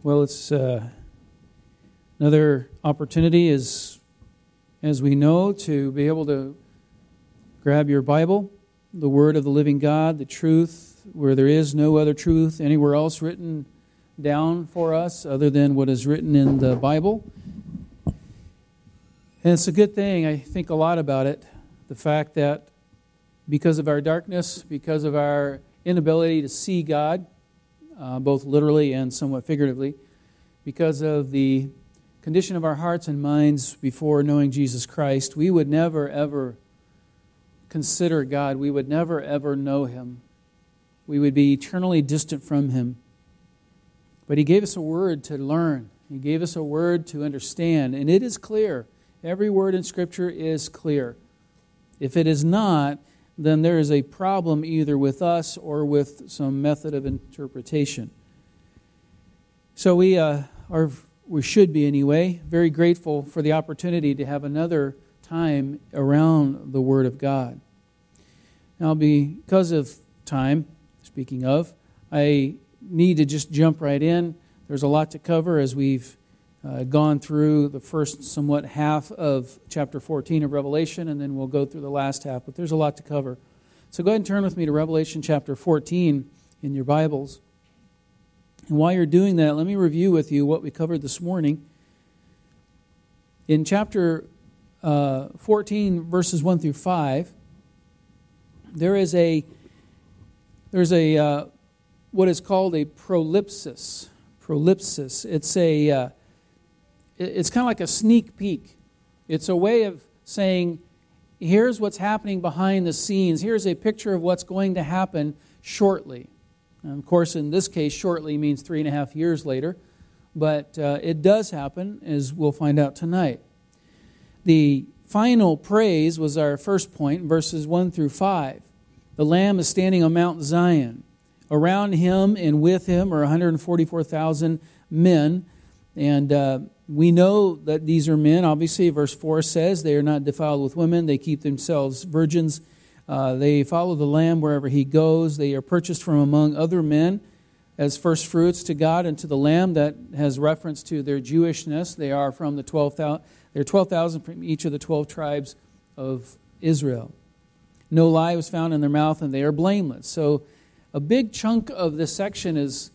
Well, it's another opportunity, as we know, to be able to grab your Bible, the Word of the living God, the truth, where there is no other truth anywhere else written down for us other than what is written in the Bible. And it's a good thing. I think a lot about it. The fact that because of our darkness, because of our inability to see God, both literally and somewhat figuratively, because of the condition of our hearts and minds before knowing Jesus Christ, we would never, ever consider God. We would never, ever know Him. We would be eternally distant from Him. But He gave us a word to learn. He gave us a word to understand. And it is clear. Every word in Scripture is clear. If it is not, then there is a problem either with us or with some method of interpretation. So we should be anyway, very grateful for the opportunity to have another time around the Word of God. Now, because of time, speaking of, I need to just jump right in. There's a lot to cover as we've gone through the first somewhat half of chapter 14 of Revelation, and then we'll go through the last half, but there's a lot to cover. So go ahead and turn with me to Revelation chapter 14 in your Bibles. And while you're doing that, let me review with you what we covered this morning. In chapter 14, verses 1 through 5, there's a what is called a prolepsis. Prolepsis. It's kind of like a sneak peek. It's a way of saying, here's what's happening behind the scenes. Here's a picture of what's going to happen shortly. And of course, in this case, shortly means 3.5 years later. But it does happen, as we'll find out tonight. The final praise was our first point, verses 1 through 5. The Lamb is standing on Mount Zion. Around Him and with Him are 144,000 men. And we know that these are men. Obviously, verse 4 says they are not defiled with women. They keep themselves virgins. They follow the Lamb wherever He goes. They are purchased from among other men as first fruits to God and to the Lamb. That has reference to their Jewishness. They are from the 12,000. They're 12,000 from each of the 12 tribes of Israel. No lie was found in their mouth, and they are blameless. So a big chunk of this section is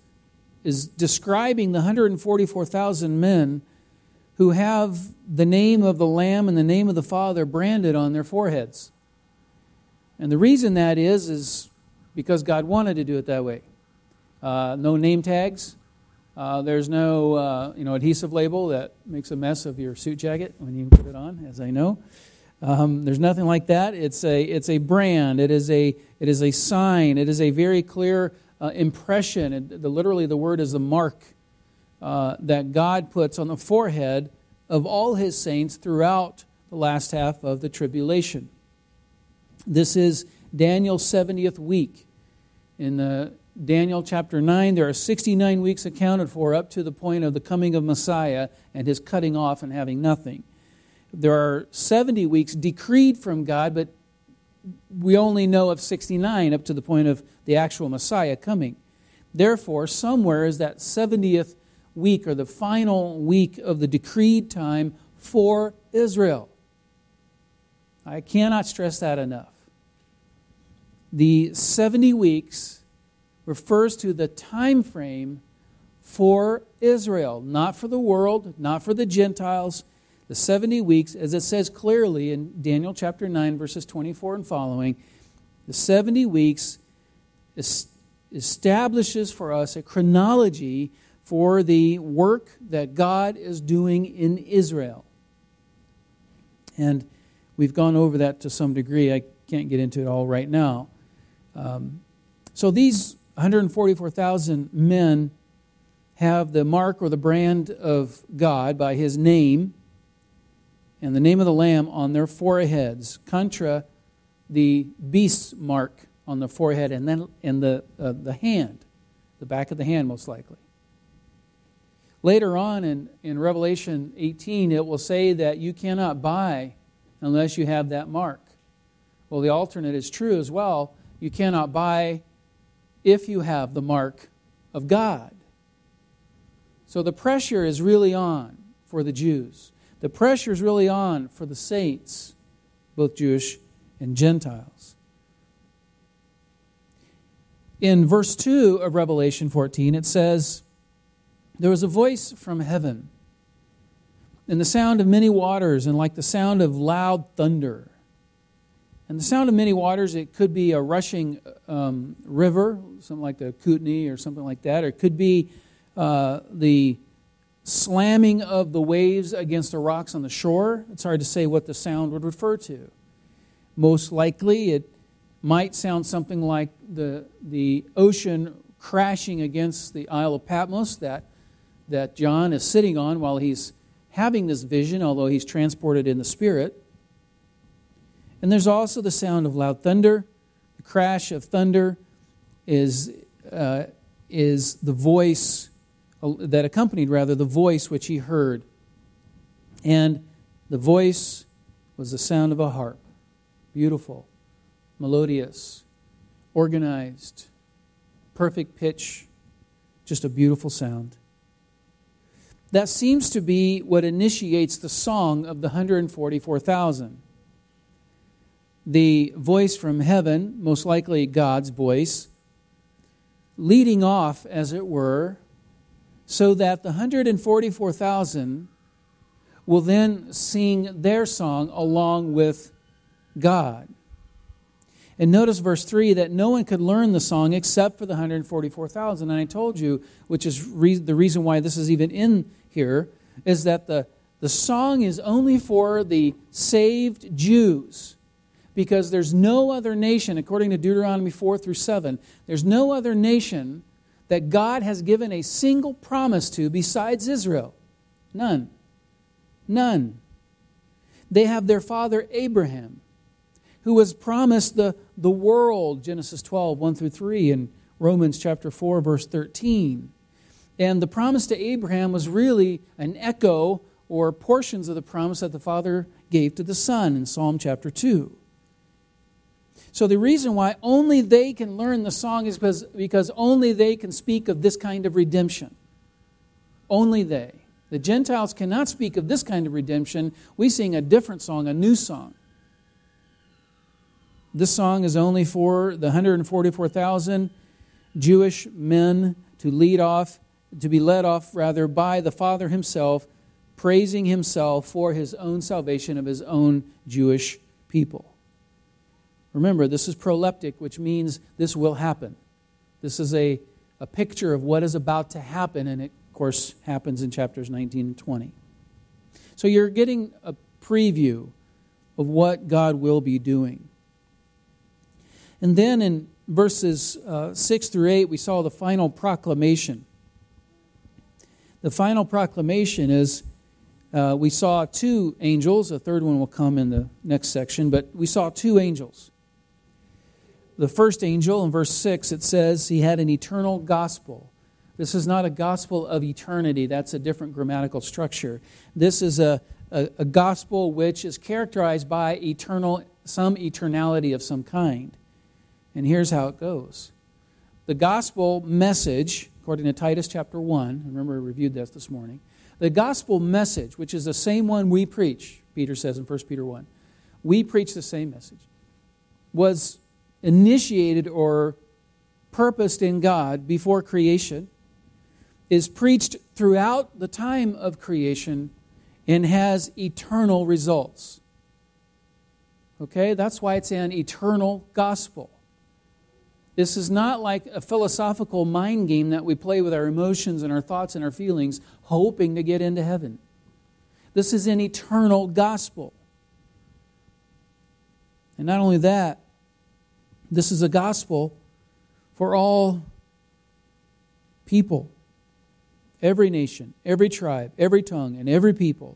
describing the 144,000 men who have the name of the Lamb and the name of the Father branded on their foreheads. And the reason that is because God wanted to do it that way. No name tags. There's no adhesive label that makes a mess of your suit jacket when you put it on, as I know. There's nothing like that. It's a brand. It is a sign. It is a very clear impression. Literally, the word is the mark that God puts on the forehead of all His saints throughout the last half of the tribulation. This is Daniel's 70th week. In Daniel chapter 9, there are 69 weeks accounted for up to the point of the coming of Messiah and His cutting off and having nothing. There are 70 weeks decreed from God, but we only know of 69 up to the point of the actual Messiah coming. Therefore, somewhere is that 70th week or the final week of the decreed time for Israel. I cannot stress that enough. The 70 weeks refers to the time frame for Israel, not for the world, not for the Gentiles. The 70 weeks, as it says clearly in Daniel chapter 9, verses 24 and following, the 70 weeks establishes for us a chronology for the work that God is doing in Israel. And we've gone over that to some degree. I can't get into it all right now. So these 144,000 men have the mark or the brand of God by His name and the name of the Lamb on their foreheads, contra the beast's mark on the forehead and then in the hand, the back of the hand most likely. Later on in Revelation 18, it will say that you cannot buy unless you have that mark. Well, the alternate is true as well. You cannot buy if you have the mark of God. So the pressure is really on for the Jews. The pressure is really on for the saints, both Jewish and Gentiles. In verse 2 of Revelation 14, it says, "There was a voice from heaven, and the sound of many waters, and like the sound of loud thunder." And the sound of many waters, it could be a rushing river, something like the Kootenai or something like that, or it could be the slamming of the waves against the rocks on the shore. It's hard to say what the sound would refer to. Most likely, it might sound something like the ocean crashing against the Isle of Patmos that John is sitting on while he's having this vision, although he's transported in the Spirit. And there's also the sound of loud thunder. The crash of thunder is the voice that accompanied, the voice which he heard. And the voice was the sound of a harp. Beautiful, melodious, organized, perfect pitch, just a beautiful sound. That seems to be what initiates the song of the 144,000. The voice from heaven, most likely God's voice, leading off, as it were, so that the 144,000 will then sing their song along with God. And notice verse 3, that no one could learn the song except for the 144,000. And I told you, which is the reason why this is even in here, is that the song is only for the saved Jews. Because there's no other nation, according to Deuteronomy 4 through 7, there's no other nation that God has given a single promise to besides Israel. None. None. They have their father Abraham, who was promised the world, Genesis 12, 1 through 3, and Romans chapter 4, verse 13. And the promise to Abraham was really an echo or portions of the promise that the Father gave to the Son in Psalm chapter 2. So the reason why only they can learn the song is because only they can speak of this kind of redemption. Only they. The Gentiles cannot speak of this kind of redemption. We sing a different song, a new song. This song is only for the 144,000 Jewish men to be led off by the Father himself, praising himself for his own salvation of his own Jewish people. Remember, this is proleptic, which means this will happen. This is a picture of what is about to happen, and it, of course, happens in chapters 19 and 20. So you're getting a preview of what God will be doing. And then in verses 6 through 8, we saw the final proclamation. The final proclamation is, we saw two angels. A third one will come in the next section, but we saw two angels. The first angel, in verse 6, it says he had an eternal gospel. This is not a gospel of eternity. That's a different grammatical structure. This is a gospel which is characterized by some eternality of some kind. And here's how it goes. The gospel message, according to Titus chapter 1, remember we reviewed this morning, the gospel message, which is the same one we preach, Peter says in 1 Peter 1, we preach the same message, was initiated or purposed in God before creation, is preached throughout the time of creation, and has eternal results. Okay, that's why it's an eternal gospel. This is not like a philosophical mind game that we play with our emotions and our thoughts and our feelings, hoping to get into heaven. This is an eternal gospel. And not only that, this is a gospel for all people, every nation, every tribe, every tongue, and every people.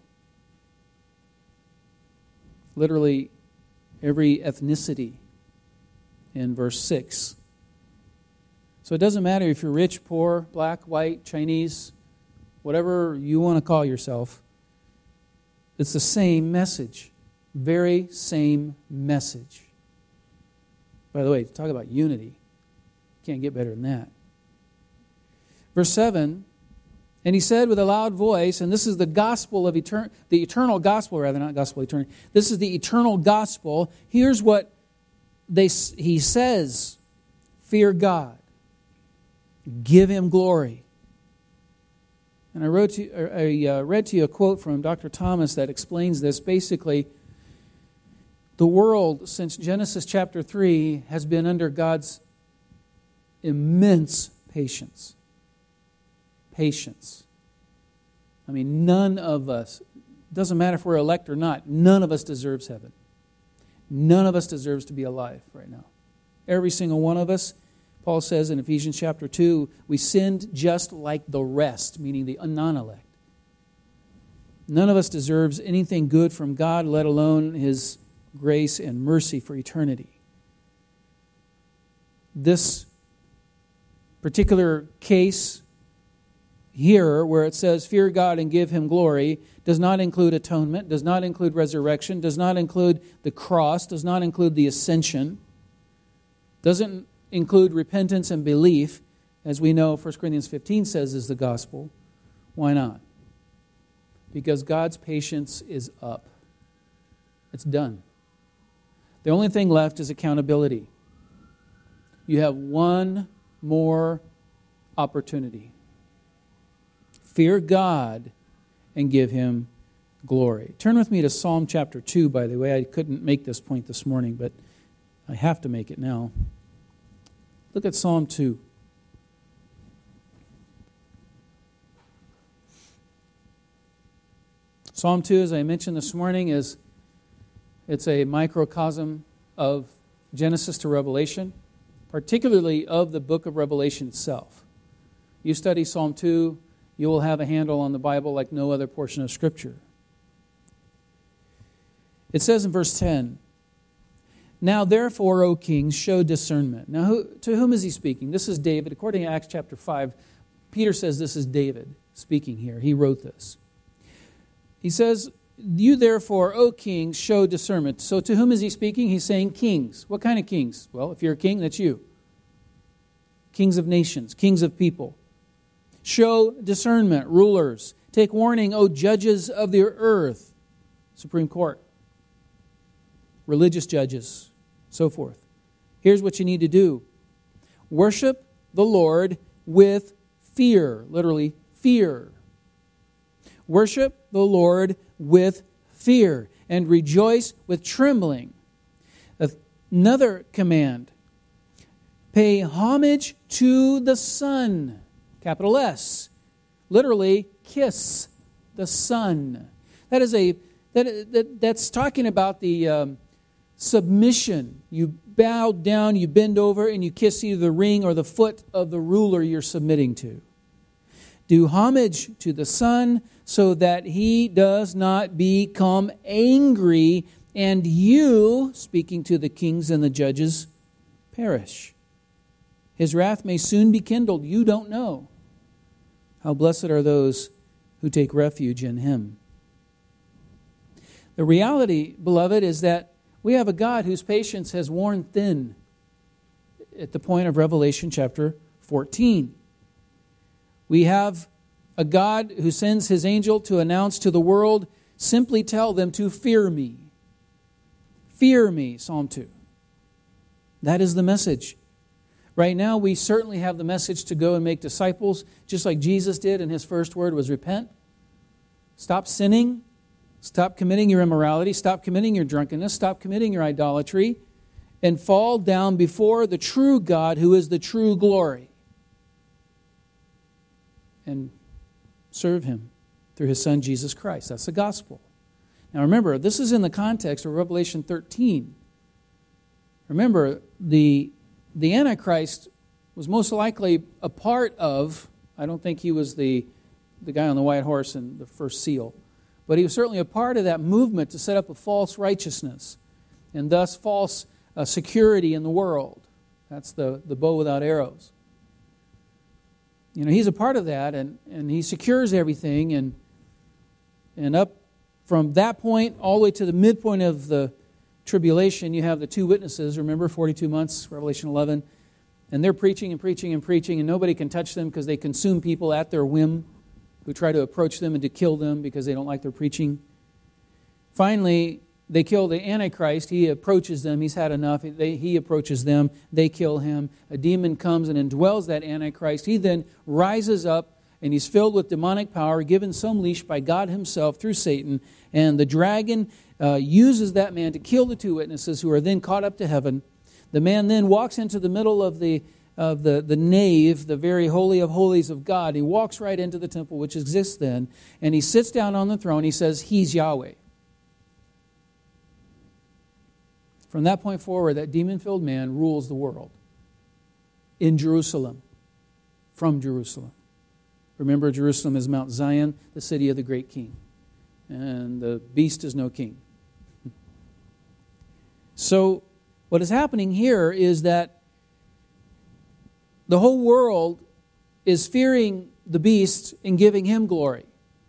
Literally, every ethnicity in verse 6. So it doesn't matter if you're rich, poor, black, white, Chinese, whatever you want to call yourself. It's the same message. Very same message. By the way, talk about unity. Can't get better than that. Verse 7, And he said with a loud voice, and this is the gospel of the eternal gospel, rather, not gospel of eternity. This is the eternal gospel. Here's what he says: fear God, give Him glory. And I read to you a quote from Dr. Thomas that explains this. Basically, the world since Genesis chapter 3 has been under God's immense patience. Patience. I mean, none of us, doesn't matter if we're elect or not, none of us deserves heaven. None of us deserves to be alive right now. Every single one of us, Paul says in Ephesians chapter 2, we sinned just like the rest, meaning the non-elect. None of us deserves anything good from God, let alone His grace and mercy for eternity. This particular case here, where it says, fear God and give Him glory, does not include atonement, does not include resurrection, does not include the cross, does not include the ascension, doesn't include repentance and belief, as we know 1 Corinthians 15 says is the gospel. Why not? Because God's patience is up. It's done. The only thing left is accountability. You have one more opportunity. Fear God and give Him glory. Turn with me to Psalm chapter 2, by the way. I couldn't make this point this morning, but I have to make it now. Look at Psalm 2. Psalm 2, as I mentioned this morning, it's a microcosm of Genesis to Revelation, particularly of the book of Revelation itself. You study Psalm 2, you will have a handle on the Bible like no other portion of Scripture. It says in verse 10, now therefore, O kings, show discernment. Now to whom is he speaking? This is David. According to Acts chapter 5, Peter says this is David speaking here. He wrote this. He says, you therefore, O kings, show discernment. So to whom is he speaking? He's saying kings. What kind of kings? Well, if you're a king, that's you. Kings of nations, kings of people. Show discernment, rulers. Take warning, O judges of the earth. Supreme Court. Religious judges, so forth. Here's what you need to do. Worship the Lord with fear. Literally, fear. Worship the Lord with fear and rejoice with trembling. Another command. Pay homage to the Son. Capital S. Literally, kiss the Son. That's talking about the submission. You bow down, you bend over, and you kiss either the ring or the foot of the ruler you're submitting to. Do homage to the Son so that He does not become angry and you, speaking to the kings and the judges, perish. His wrath may soon be kindled. You don't know. How blessed are those who take refuge in Him. The reality, beloved, is that we have a God whose patience has worn thin at the point of Revelation chapter 14. We have a God who sends His angel to announce to the world, simply tell them to fear me. Fear me, Psalm 2. That is the message. Right now, we certainly have the message to go and make disciples, just like Jesus did, and His first word was repent. Stop sinning. Stop committing your immorality. Stop committing your drunkenness. Stop committing your idolatry. And fall down before the true God who is the true glory. And serve Him through His Son, Jesus Christ. That's the gospel. Now remember, this is in the context of Revelation 13. Remember, the Antichrist was most likely a part of, I don't think he was the guy on the white horse in the first seal, but he was certainly a part of that movement to set up a false righteousness and thus false security in the world. That's the bow without arrows. You know, he's a part of that, and he secures everything, and up from that point all the way to the midpoint of the tribulation, you have the two witnesses, remember, 42 months, Revelation 11, and they're preaching and preaching and preaching, and nobody can touch them because they consume people at their whim. who try to approach them and to kill them because they don't like their preaching. Finally, they kill the Antichrist. He approaches them. He's had enough. He approaches them. They kill him. A demon comes and indwells that Antichrist. He then rises up, and he's filled with demonic power, given some leash by God himself through Satan. And the dragon uses that man to kill the two witnesses, who are then caught up to heaven. The man then walks into the middle of the nave, the very holy of holies of God. He walks right into the temple, which exists then, and he sits down on the throne. He says, he's Yahweh. From that point forward, that demon-filled man rules the world in Jerusalem, from Jerusalem. Remember, Jerusalem is Mount Zion, the city of the great king. And the beast is no king. So, what is happening here is that the whole world is fearing the beast and giving him glory.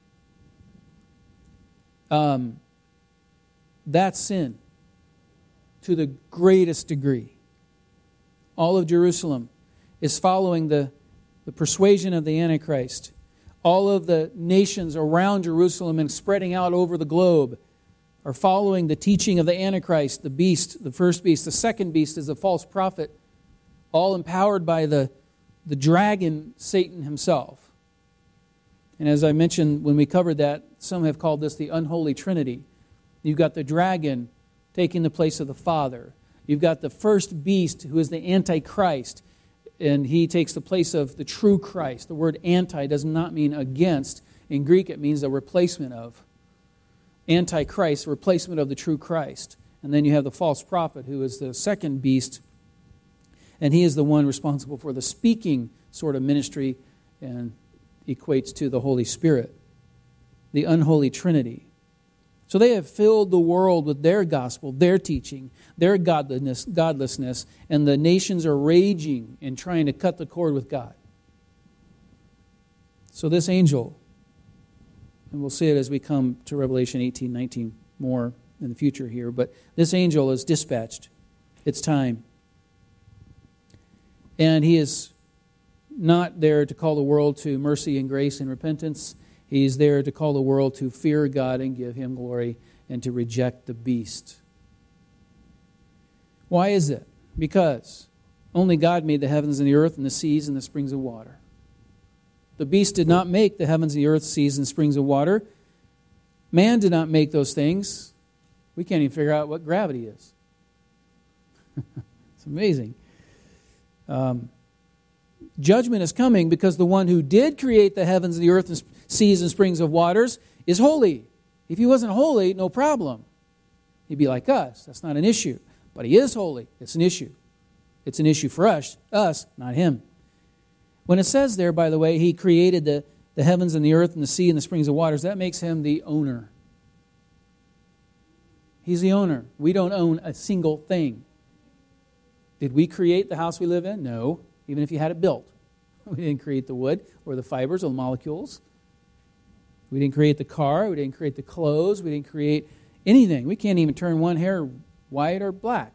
That's sin to the greatest degree. All of Jerusalem is following the persuasion of the Antichrist. All of the nations around Jerusalem and spreading out over the globe are following the teaching of the Antichrist, the beast, the first beast. The second beast is the false prophet, all empowered by the dragon, Satan himself. And as I mentioned when we covered that, some have called this the unholy trinity. You've got the dragon taking the place of the Father. You've got the first beast, who is the Antichrist, and he takes the place of the true Christ. The word anti does not mean against. In Greek, it means a replacement of. Antichrist, replacement of the true Christ. And then you have the false prophet, who is the second beast, and he is the one responsible for the speaking sort of ministry and equates to the Holy Spirit, the unholy trinity. So they have filled the world with their gospel, their teaching, their godlessness, and the nations are raging and trying to cut the cord with God. So this angel, and we'll see it as we come to Revelation 18, 19 more in the future here, but this angel is dispatched. It's time. And he is not there to call the world to mercy and grace and repentance. He's there to call the world to fear God and give him glory and to reject the beast. Why is it? Because only God made the heavens and the earth and the seas and the springs of water. The beast did not make the heavens and the earth, seas and springs of water. Man did not make those things. We can't even figure out what gravity is. It's amazing. Judgment is coming because the one who did create the heavens and the earth and seas and springs of waters is holy. If he wasn't holy, no problem. He'd be like us. That's not an issue. But he is holy. It's an issue. It's an issue for us, not him. When it says there, by the way, he created the heavens and the earth and the sea and the springs of waters, that makes him the owner. He's the owner. We don't own a single thing. Did we create the house we live in? No. Even if you had it built. We didn't create the wood or the fibers or the molecules. We didn't create the car. We didn't create the clothes. We didn't create anything. We can't even turn one hair white or black.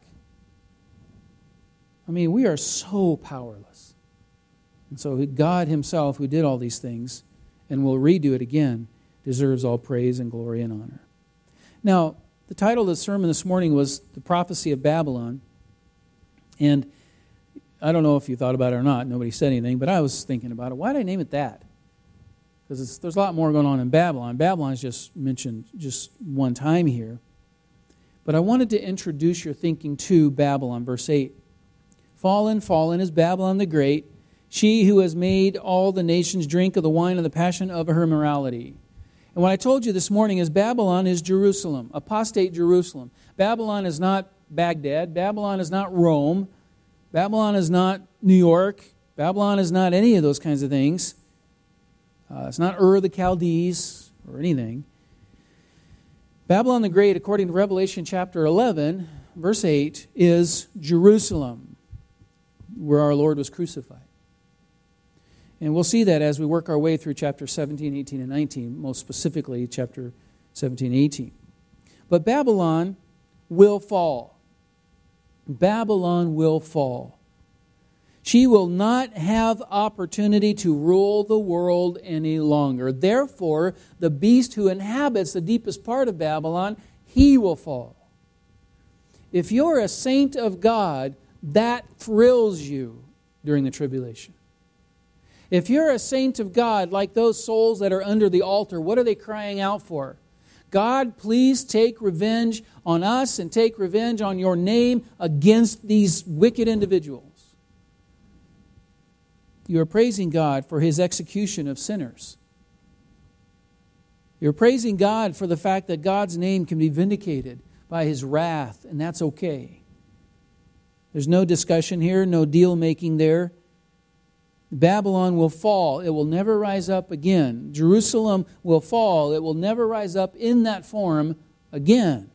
I mean, we are so powerless. And so God himself, who did all these things and will redo it again, deserves all praise and glory and honor. Now, the title of the sermon this morning was The Prophecy of Babylon. And I don't know if you thought about it or not. Nobody said anything, but I was thinking about it. Why did I name it that? Because there's a lot more going on in Babylon. Babylon is just mentioned just one time here. But I wanted to introduce your thinking to Babylon, verse 8. Fallen, fallen is Babylon the Great, she who has made all the nations drink of the wine of the passion of her immorality. And what I told you this morning is Babylon is Jerusalem, apostate Jerusalem. Babylon is not Baghdad. Babylon is not Rome. Babylon is not New York. Babylon is not any of those kinds of things. It's not Ur the Chaldees or anything. Babylon the Great, according to Revelation chapter 11, verse 8, is Jerusalem, where our Lord was crucified. And we'll see that as we work our way through chapter 17, 18, and 19, most specifically chapter 17, 18. But Babylon will fall. Babylon will fall. She will not have opportunity to rule the world any longer. Therefore, the beast who inhabits the deepest part of Babylon, he will fall. If you're a saint of God, that thrills you during the tribulation. If you're a saint of God, like those souls that are under the altar, what are they crying out for? God, please take revenge on us and take revenge on your name against these wicked individuals. You are praising God for His execution of sinners. You're praising God for the fact that God's name can be vindicated by His wrath, and that's okay. There's no discussion here, no deal making there. Babylon will fall. It will never rise up again. Jerusalem will fall. It will never rise up in that form again.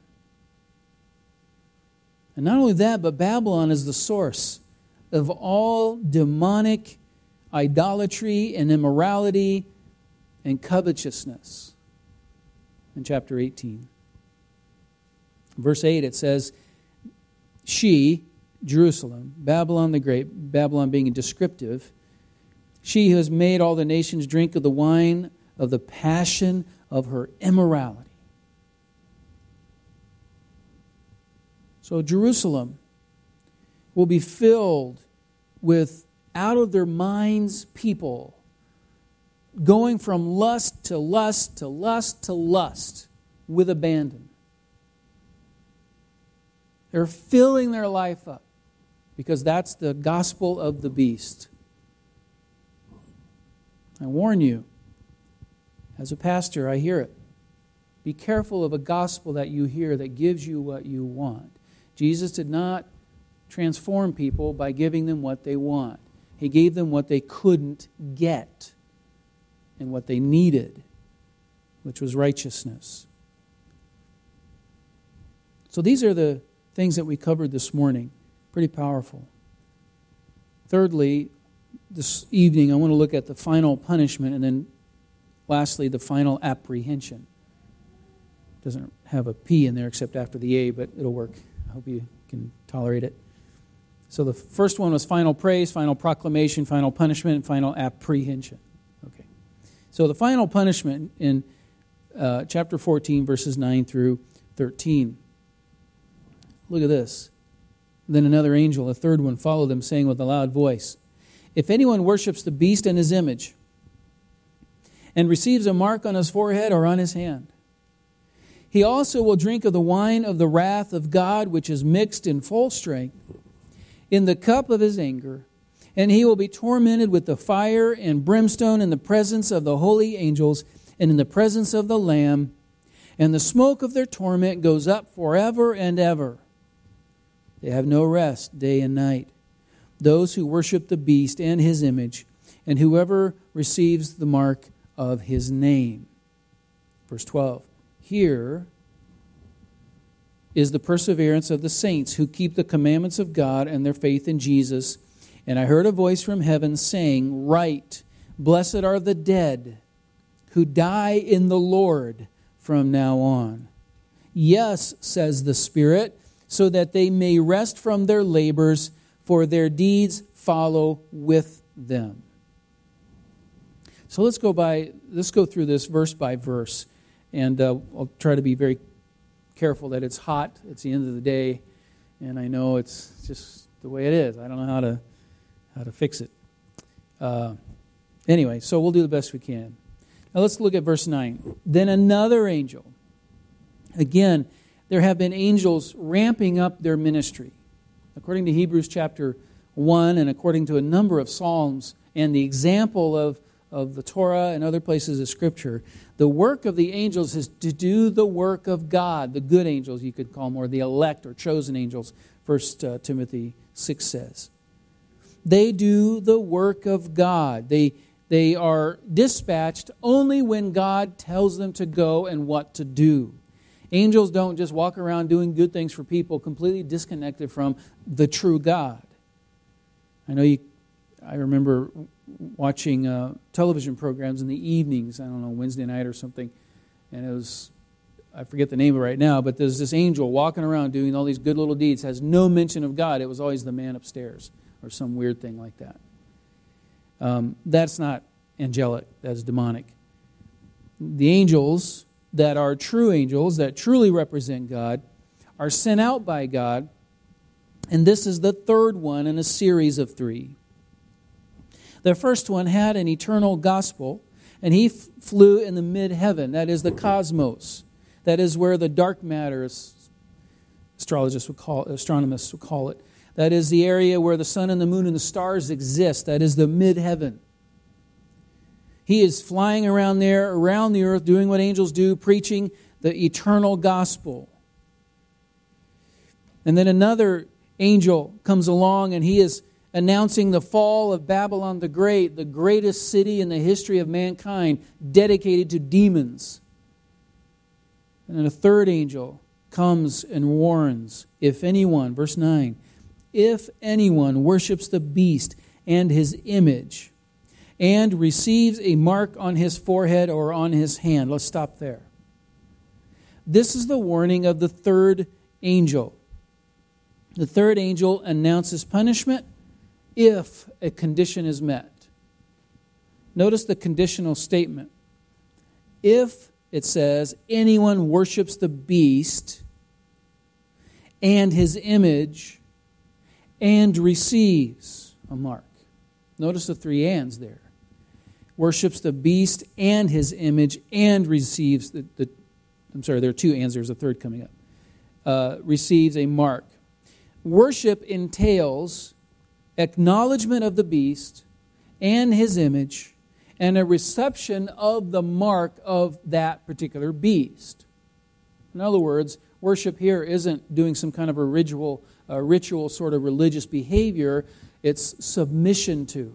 And not only that, but Babylon is the source of all demonic idolatry and immorality and covetousness. In chapter 18. Verse 8 it says, she, Jerusalem, Babylon the Great, Babylon being descriptive, she who has made all the nations drink of the wine of the passion of her immorality. So Jerusalem will be filled with out of their minds people going from lust to lust to lust to lust with abandon. They're filling their life up because that's the gospel of the beast. I warn you, as a pastor, I hear it. Be careful of a gospel that you hear that gives you what you want. Jesus did not transform people by giving them what they want. He gave them what they couldn't get and what they needed, which was righteousness. So these are the things that we covered this morning. Pretty powerful. Thirdly, this evening I want to look at the final punishment, and then lastly, the final apprehension. Doesn't have a P in there except after the A, but it'll work. I hope you can tolerate it. So the first one was final praise, final proclamation, final punishment, and final apprehension. Okay. So the final punishment in chapter 14, verses 9 through 13. Look at this. Then another angel, a third one, followed them, saying with a loud voice, if anyone worships the beast and his image, and receives a mark on his forehead or on his hand, he also will drink of the wine of the wrath of God, which is mixed in full strength, in the cup of his anger, and he will be tormented with the fire and brimstone in the presence of the holy angels and in the presence of the Lamb, and the smoke of their torment goes up forever and ever. They have no rest day and night, those who worship the beast and his image, and whoever receives the mark of his name. Verse 12. Here is the perseverance of the saints who keep the commandments of God and their faith in Jesus. And I heard a voice from heaven saying, write, blessed are the dead who die in the Lord from now on. Yes, says the Spirit, so that they may rest from their labors, for their deeds follow with them. So let's go through this verse by verse, and I'll try to be very careful that it's hot. It's the end of the day, and I know it's just the way it is. I don't know how to fix it. Anyway, so we'll do the best we can. Now let's look at verse 9. Then another angel. Again, there have been angels ramping up their ministry. According to Hebrews chapter 1 and according to a number of Psalms and the example of the Torah and other places of Scripture, the work of the angels is to do the work of God, the good angels you could call them, or the elect or chosen angels, 1 Timothy 6 says. They do the work of God. They are dispatched only when God tells them to go and what to do. Angels don't just walk around doing good things for people completely disconnected from the true God. I remember watching television programs in the evenings, I don't know, Wednesday night or something, and it was, I forget the name of it right now, but there's this angel walking around doing all these good little deeds, has no mention of God. It was always the man upstairs or some weird thing like that. That's not angelic, that's demonic. The angels that are true angels, that truly represent God, are sent out by God, and this is the third one in a series of three. The first one had an eternal gospel, and he flew in the mid-heaven, that is the cosmos. That is where the dark matter, astronomists would call it. That is the area where the sun and the moon and the stars exist. That is the mid-heaven. He is flying around there, around the earth, doing what angels do, preaching the eternal gospel. And then another angel comes along, and he is announcing the fall of Babylon the Great, the greatest city in the history of mankind, dedicated to demons. And then a third angel comes and warns, if anyone, verse 9, if anyone worships the beast and his image and receives a mark on his forehead or on his hand. Let's stop there. This is the warning of the third angel. The third angel announces punishment if a condition is met. Notice the conditional statement. If, it says, anyone worships the beast and his image and receives a mark. Notice the three ands there. Worships the beast and his image and receives there are two ands, there's a third coming up. Receives a mark. Worship entails acknowledgement of the beast and his image and a reception of the mark of that particular beast. In other words, worship here isn't doing some kind of a ritual sort of religious behavior. It's submission to.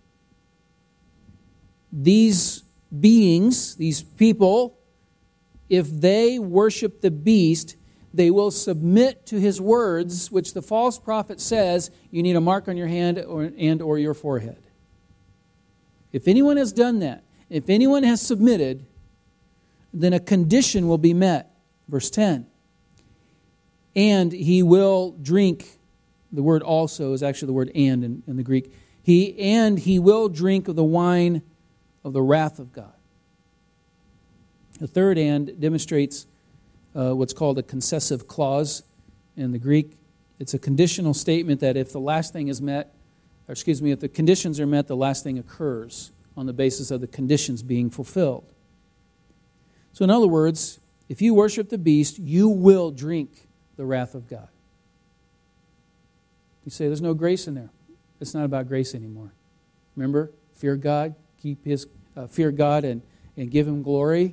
These beings, these people, if they worship the beast, they will submit to his words, which the false prophet says, you need a mark on your hand or your forehead. If anyone has done that, if anyone has submitted, then a condition will be met. Verse 10. And he will drink. The word also is actually the word and in the Greek. He will drink of the wine of the wrath of God. The third and demonstrates what's called a concessive clause in the Greek. It's a conditional statement that if the last thing is met, if the conditions are met, the last thing occurs on the basis of the conditions being fulfilled. So in other words, if you worship the beast, you will drink the wrath of God. You say, there's no grace in there. It's not about grace anymore. Remember, fear God, fear God and give Him glory.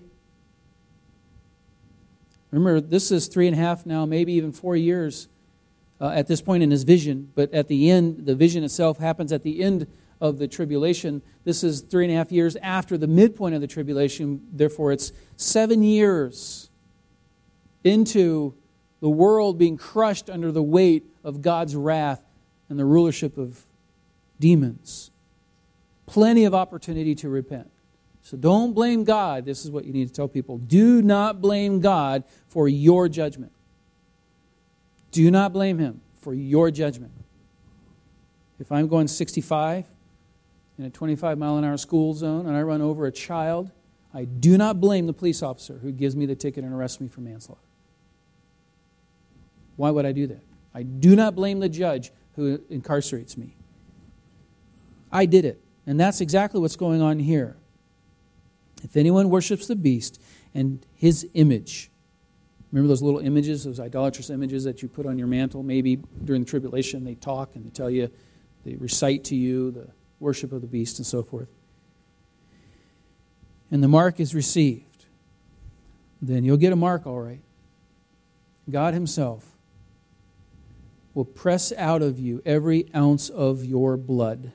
Remember, this is 3.5 now, maybe even 4 years at this point in His vision. But at the end, the vision itself happens at the end of the tribulation. This is 3.5 years after the midpoint of the tribulation. Therefore, it's 7 years into the world being crushed under the weight of God's wrath and the rulership of demons. Plenty of opportunity to repent. So don't blame God. This is what you need to tell people. Do not blame God for your judgment. Do not blame Him for your judgment. If I'm going 65 in a 25-mile-an-hour school zone and I run over a child, I do not blame the police officer who gives me the ticket and arrests me for manslaughter. Why would I do that? I do not blame the judge who incarcerates me. I did it. And that's exactly what's going on here. If anyone worships the beast and his image, remember those little images, those idolatrous images that you put on your mantle, maybe during the tribulation they talk and they tell you, they recite to you the worship of the beast and so forth. And the mark is received. Then you'll get a mark, all right. God Himself will press out of you every ounce of your blood.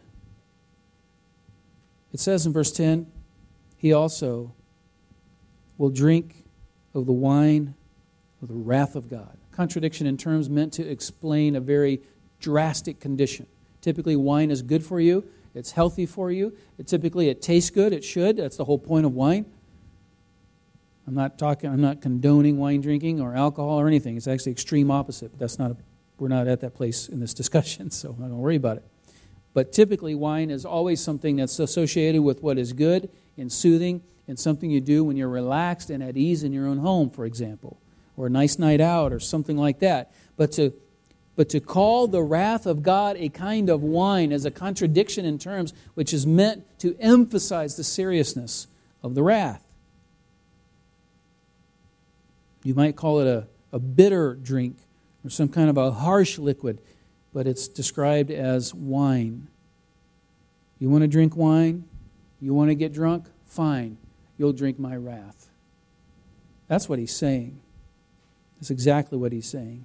It says in verse 10, He also will drink of the wine of the wrath of God. Contradiction in terms meant to explain a very drastic condition. Typically, wine is good for you. It's healthy for you. It tastes good. It should. That's the whole point of wine. I'm not condoning wine drinking or alcohol or anything. It's actually extreme opposite. But we're not at that place in this discussion, so I'm not going to worry about it. But typically wine is always something that's associated with what is good and soothing and something you do when you're relaxed and at ease in your own home, for example, or a nice night out or something like that. But to call the wrath of God a kind of wine is a contradiction in terms which is meant to emphasize the seriousness of the wrath. You might call it a bitter drink or some kind of a harsh liquid, but it's described as wine. You want to drink wine? You want to get drunk? Fine. You'll drink my wrath. That's what he's saying. That's exactly what he's saying.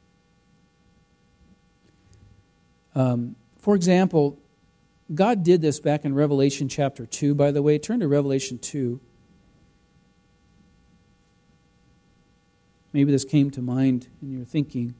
For example, God did this back in Revelation chapter 2, by the way. Turn to Revelation 2. Maybe this came to mind in your thinking.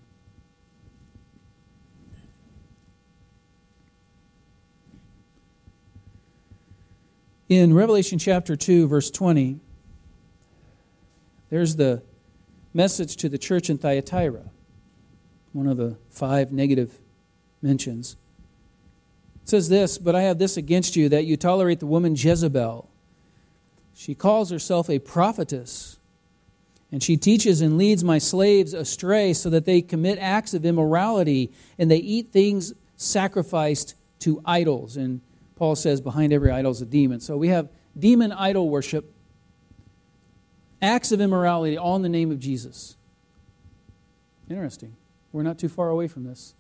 In Revelation chapter 2, verse 20, there's the message to the church in Thyatira, one of the 5 negative mentions. It says this, "But I have this against you, that you tolerate the woman Jezebel. She calls herself a prophetess, and she teaches and leads my slaves astray so that they commit acts of immorality, and they eat things sacrificed to idols." And Paul says behind every idol is a demon. So we have demon idol worship, acts of immorality, all in the name of Jesus. Interesting. We're not too far away from this.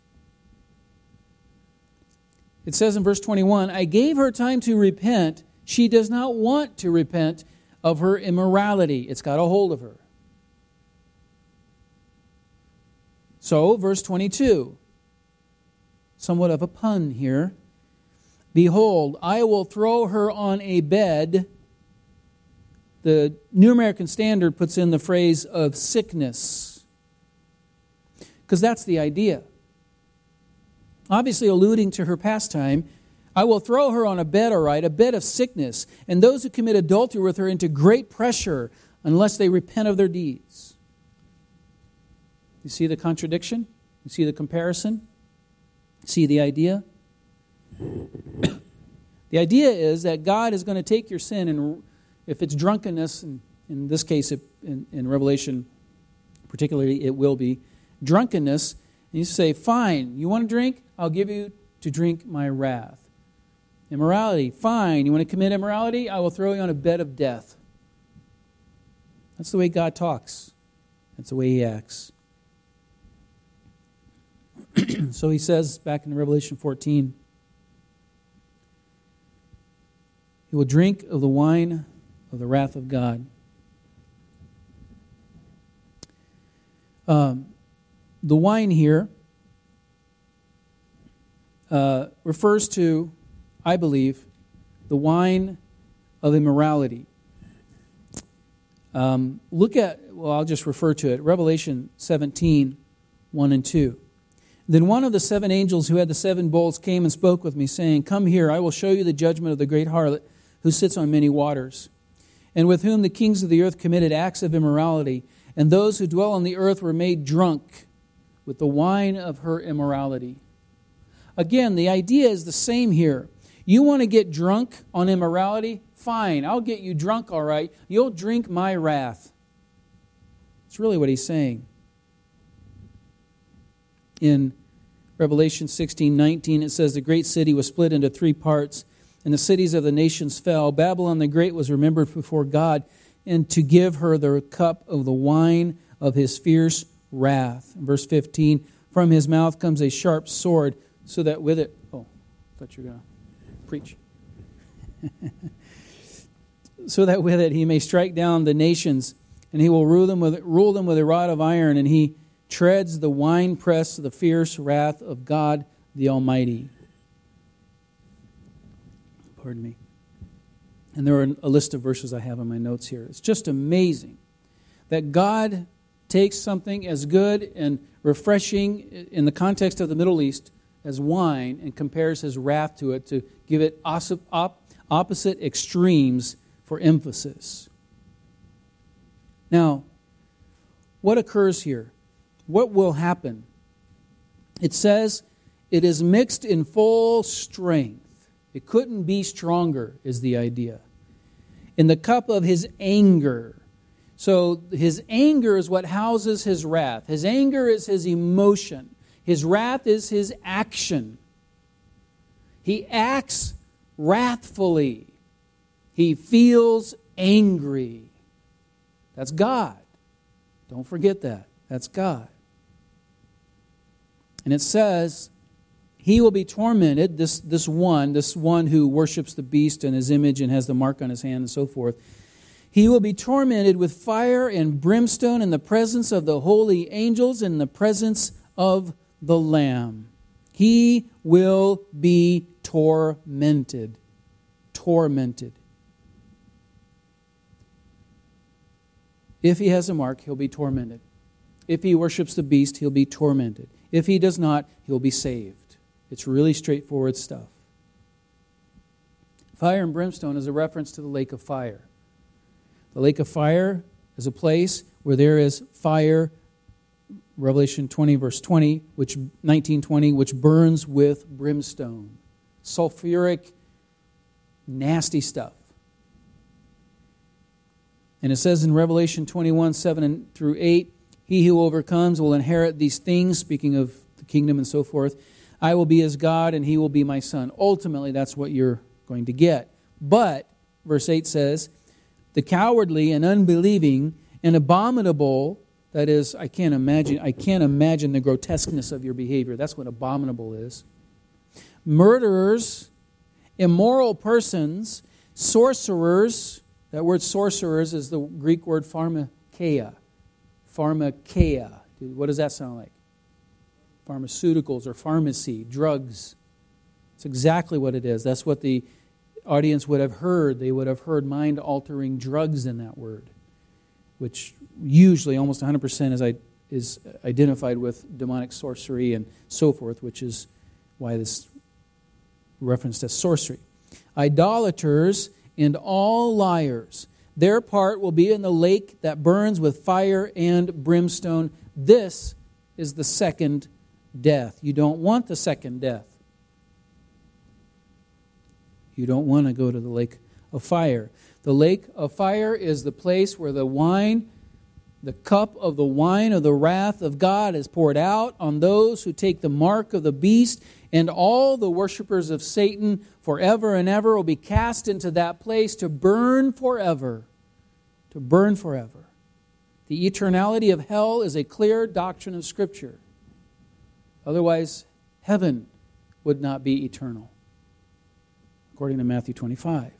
It says in verse 21, "I gave her time to repent. She does not want to repent of her immorality." It's got a hold of her. So, verse 22, somewhat of a pun here. "Behold, I will throw her on a bed." The New American Standard puts in the phrase of sickness, because that's the idea. Obviously alluding to her pastime. "I will throw her on a bed, all right, a bed of sickness, and those who commit adultery with her into great pressure unless they repent of their deeds." You see the contradiction? You see the comparison? See the idea? The idea is that God is going to take your sin, and if it's drunkenness, and in this case, in Revelation particularly, it will be drunkenness, and you say, "Fine, you want to drink? I'll give you to drink my wrath." Immorality, fine, you want to commit immorality? I will throw you on a bed of death. That's the way God talks. That's the way He acts. So He says back in Revelation 14, "He will drink of the wine of the wrath of God." The wine here refers to, I believe, the wine of immorality. I'll just refer to it. Revelation 17, 1 and 2. "Then one of the 7 angels who had the 7 bowls came and spoke with me, saying, 'Come here, I will show you the judgment of the great harlot who sits on many waters, and with whom the kings of the earth committed acts of immorality, and those who dwell on the earth were made drunk with the wine of her immorality.'" Again, the idea is the same here. You want to get drunk on immorality? Fine, I'll get you drunk, all right. You'll drink my wrath. That's really what he's saying. In Revelation 16:19, it says, "The great city was split into 3 parts, and the cities of the nations fell. Babylon the Great was remembered before God, and to give her the cup of the wine of his fierce wrath." In verse 15, "From his mouth comes a sharp sword, so that with it..." Oh, I thought you were going to preach. "So that with it he may strike down the nations, and he will rule them with a rod of iron, and he treads the winepress of the fierce wrath of God the Almighty." Pardon me. And there are a list of verses I have in my notes here. It's just amazing that God takes something as good and refreshing in the context of the Middle East as wine and compares His wrath to it to give it opposite extremes for emphasis. Now, what occurs here? What will happen? It says it is mixed in full strength. It couldn't be stronger, is the idea. In the cup of his anger. So his anger is what houses his wrath. His anger is his emotion. His wrath is his action. He acts wrathfully. He feels angry. That's God. Don't forget that. That's God. And it says, he will be tormented, this one who worships the beast and his image and has the mark on his hand and so forth. He will be tormented with fire and brimstone in the presence of the holy angels and in the presence of the Lamb. He will be tormented. Tormented. If he has a mark, he'll be tormented. If he worships the beast, he'll be tormented. If he does not, he'll be saved. It's really straightforward stuff. Fire and brimstone is a reference to the lake of fire. The lake of fire is a place where there is fire, Revelation 20, verse 20, 19:20, which burns with brimstone. Sulfuric, nasty stuff. And it says in Revelation 21, 7 through 8, he who overcomes will inherit these things, speaking of the kingdom and so forth. I will be his God, and he will be my son. Ultimately, that's what you're going to get. But, verse 8 says, the cowardly and unbelieving and abominable, that is, I can't imagine the grotesqueness of your behavior. That's what abominable is. Murderers, immoral persons, sorcerers. That word sorcerers is the Greek word pharmakeia. Pharmakeia. What does that sound like? Pharmaceuticals or pharmacy, drugs. It's exactly what it is. That's what the audience would have heard. They would have heard mind-altering drugs in that word, which usually almost 100% is identified with demonic sorcery and so forth, which is why this referenced as sorcery. Idolaters and all liars. Their part will be in the lake that burns with fire and brimstone. This is the second death. You don't want the second death. You don't want to go to the lake of fire. The lake of fire is the place where the cup of the wine of the wrath of God is poured out on those who take the mark of the beast, and all the worshipers of Satan forever and ever will be cast into that place to burn forever. To burn forever. The eternality of hell is a clear doctrine of Scripture. Otherwise, heaven would not be eternal, according to Matthew 25.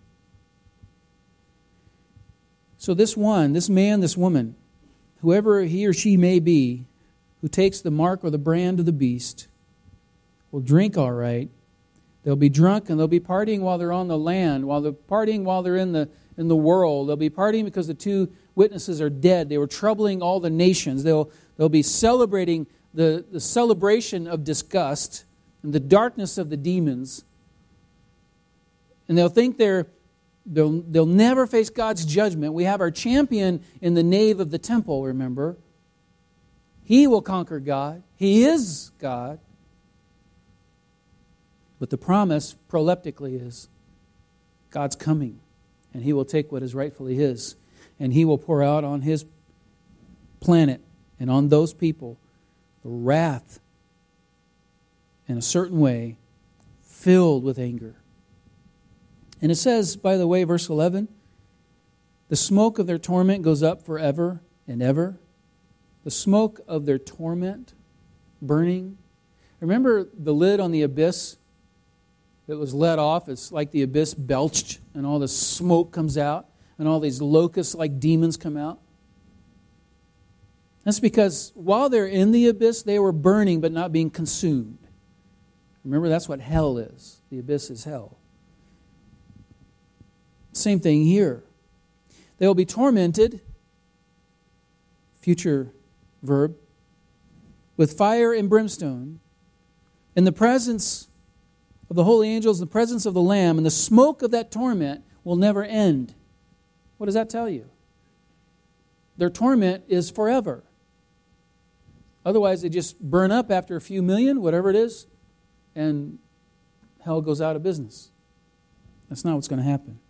So this man, this woman, whoever he or she may be, who takes the mark or the brand of the beast, will drink all right. They'll be drunk and they'll be partying while they're on the land, while they're partying while they're in the world. They'll be partying because the two witnesses are dead. They were troubling all the nations. They'll be celebrating the celebration of disgust and the darkness of the demons. And they'll think they'll never face God's judgment. We have our champion in the nave of the temple, remember. He will conquer God. He is God. But the promise proleptically is God's coming, and He will take what is rightfully His, and He will pour out on His planet and on those people the wrath in a certain way, filled with anger. And it says, by the way, verse 11, the smoke of their torment goes up forever and ever. The smoke of their torment burning. Remember the lid on the abyss that was let off? It's like the abyss belched and all the smoke comes out and all these locusts like demons come out. That's because while they're in the abyss, they were burning but not being consumed. Remember, that's what hell is. The abyss is hell. Same thing here. They will be tormented, future verb, with fire and brimstone in the presence of the holy angels, in the presence of the Lamb, and the smoke of that torment will never end. What does that tell you? Their torment is forever. Otherwise, they just burn up after a few million, whatever it is, and hell goes out of business. That's not what's going to happen.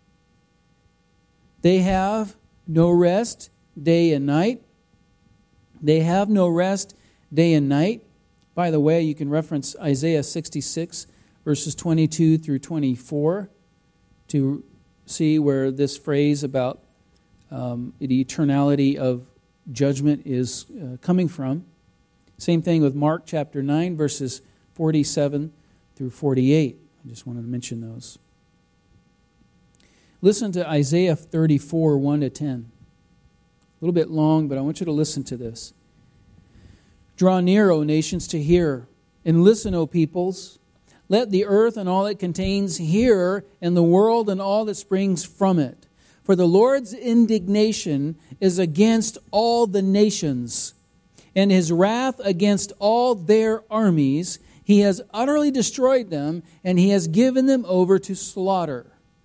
They have no rest day and night. They have no rest day and night. By the way, you can reference Isaiah 66, verses 22 through 24, to see where this phrase about the eternality of judgment is coming from. Same thing with Mark chapter 9, verses 47 through 48. I just wanted to mention those. Listen to Isaiah 34, 1 to 10. A little bit long, but I want you to listen to this. Draw near, O nations, to hear, and listen, O peoples. Let the earth and all it contains hear, and the world and all that springs from it. For the Lord's indignation is against all the nations, and his wrath against all their armies. He has utterly destroyed them, and he has given them over to slaughter.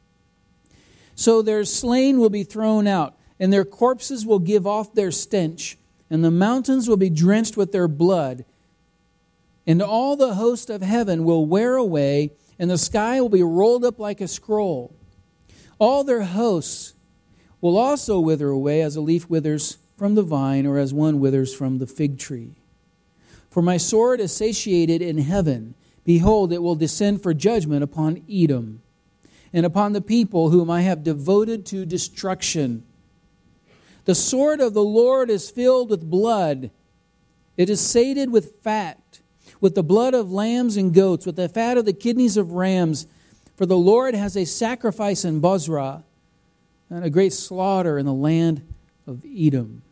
So their slain will be thrown out, and their corpses will give off their stench, and the mountains will be drenched with their blood. And all the host of heaven will wear away, and the sky will be rolled up like a scroll. All their hosts will also wither away as a leaf withers from the vine, or as one withers from the fig tree. For my sword is satiated in heaven. Behold, it will descend for judgment upon Edom, and upon the people whom I have devoted to destruction. The sword of the Lord is filled with blood. It is sated with fat, with the blood of lambs and goats, with the fat of the kidneys of rams. For the Lord has a sacrifice in Bozrah, and a great slaughter in the land of Edom.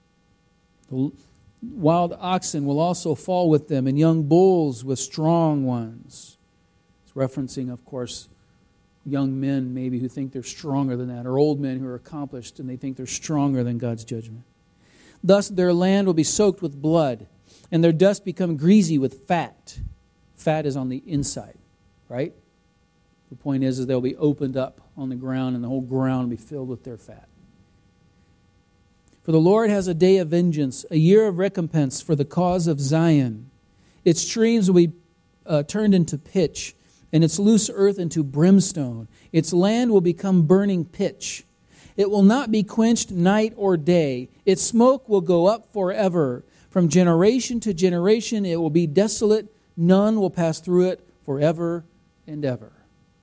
The wild oxen will also fall with them, and young bulls with strong ones. It's referencing, of course, young men maybe who think they're stronger than that, or old men who are accomplished and they think they're stronger than God's judgment. Thus their land will be soaked with blood, and their dust become greasy with fat. Fat is on the inside, right? The point is they'll be opened up on the ground, and the whole ground will be filled with their fat. For the Lord has a day of vengeance, a year of recompense for the cause of Zion. Its streams will be turned into pitch, and its loose earth into brimstone. Its land will become burning pitch. It will not be quenched night or day. Its smoke will go up forever. From generation to generation it will be desolate. None will pass through it forever and ever.